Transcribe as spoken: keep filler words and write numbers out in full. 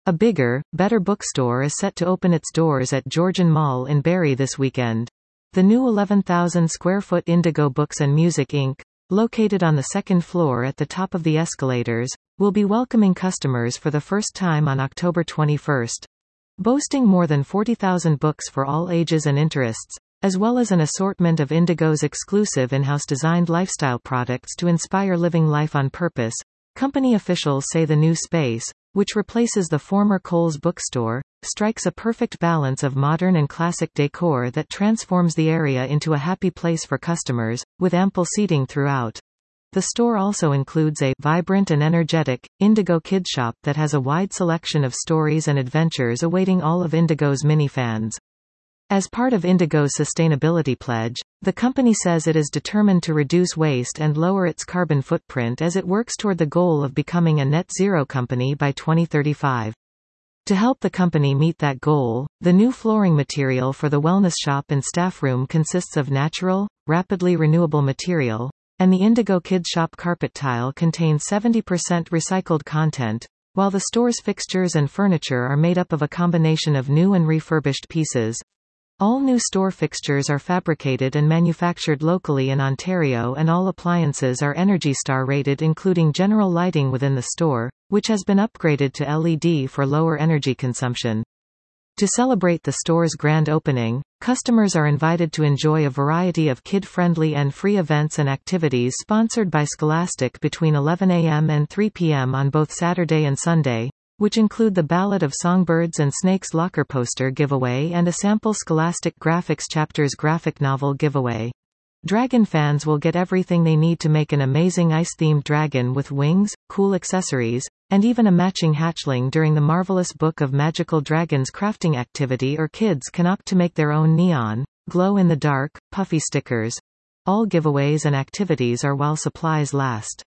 A bigger, better bookstore is set to open its doors at Georgian Mall in Barrie this weekend. The new eleven thousand square foot Indigo Books and Music Incorporated, located on the second floor at the top of the escalators, will be welcoming customers for the first time on October twenty-first. Boasting more than forty thousand books for all ages and interests, as well as an assortment of Indigo's exclusive in-house designed lifestyle products to inspire living life on purpose, company officials say the new space, which replaces the former Kohl's bookstore, strikes a perfect balance of modern and classic decor that transforms the area into a happy place for customers, with ample seating throughout. The store also includes a vibrant and energetic Indigo Kids Shop that has a wide selection of stories and adventures awaiting all of Indigo's mini fans. As part of Indigo's sustainability pledge, the company says it is determined to reduce waste and lower its carbon footprint as it works toward the goal of becoming a net zero company by twenty thirty-five. To help the company meet that goal, the new flooring material for the wellness shop and staff room consists of natural, rapidly renewable material, and the Indigo Kids Shop carpet tile contains seventy percent recycled content, while the store's fixtures and furniture are made up of a combination of new and refurbished pieces. All new store fixtures are fabricated and manufactured locally in Ontario, and all appliances are Energy Star rated, including general lighting within the store, which has been upgraded to L E D for lower energy consumption. To celebrate the store's grand opening, customers are invited to enjoy a variety of kid-friendly and free events and activities sponsored by Scholastic between eleven a m and three p m on both Saturday and Sunday, which include the Ballad of Songbirds and Snakes locker poster giveaway and a sample Scholastic Graphics Chapters graphic novel giveaway. Dragon fans will get everything they need to make an amazing ice-themed dragon with wings, cool accessories, and even a matching hatchling during the Marvelous Book of Magical Dragons crafting activity, or kids can opt to make their own neon, glow-in-the-dark, puffy stickers. All giveaways and activities are while supplies last.